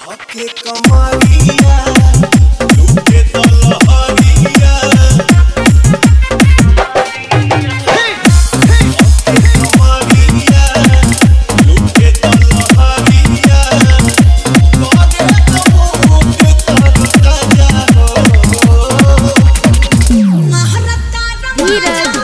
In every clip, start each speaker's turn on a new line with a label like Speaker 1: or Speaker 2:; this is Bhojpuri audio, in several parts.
Speaker 1: के कमरिया लूटे तो लहरिया कमरिया लूटे तो लहरिया करे तो मुझे तो ताजा हो
Speaker 2: महारता नीरज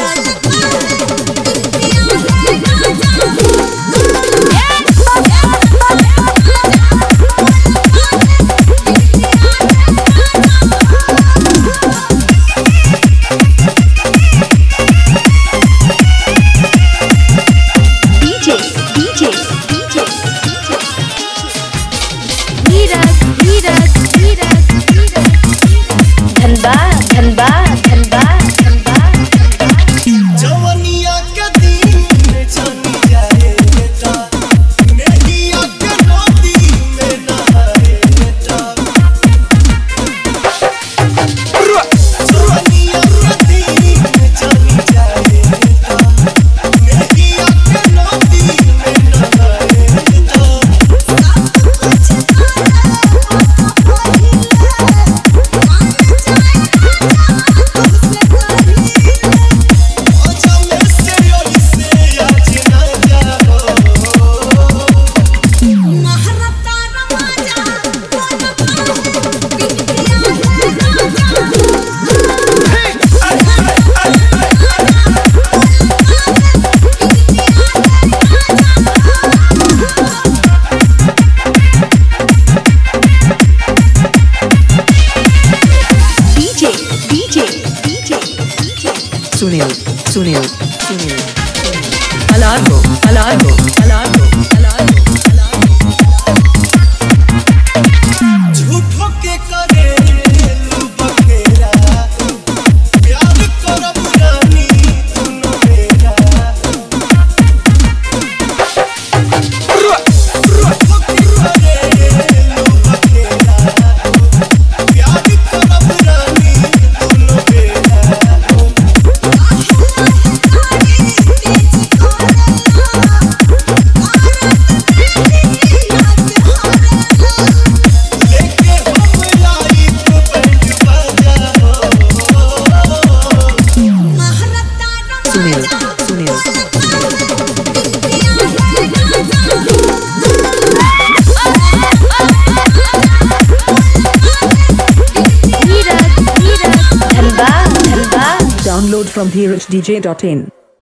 Speaker 1: जवनिया के दिन में जानी जाए बेटा नैया के नदी में नहाए बेटा जवनिया के दिन में जानी जाए बेटा नैया के नदी में नहाए बेटा अच्छा में से से आज ना जाओ
Speaker 2: महारता रमाजा
Speaker 3: Sunil.
Speaker 4: Alargo.
Speaker 1: झूठो के करे लू बखेरा प्यार करब रानी दुनो बेरा झूठो के करे लू बखेरा प्यार करब रानी दुनो बेरा लेके हम लाइफ बैंड बजा हो
Speaker 2: महारता
Speaker 3: Sunil. Download from dhrjdj.in.